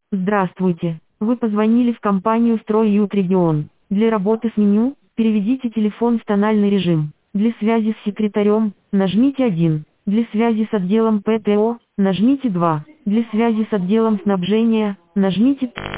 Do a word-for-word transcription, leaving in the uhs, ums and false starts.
Здравствуйте. Вы позвонили в компанию «Стройют Регион». Для работы с меню, переведите телефон в тональный режим. Для связи с секретарем, нажмите один. Для связи с отделом ПТО, нажмите два. Для связи с отделом снабжения, нажмите три.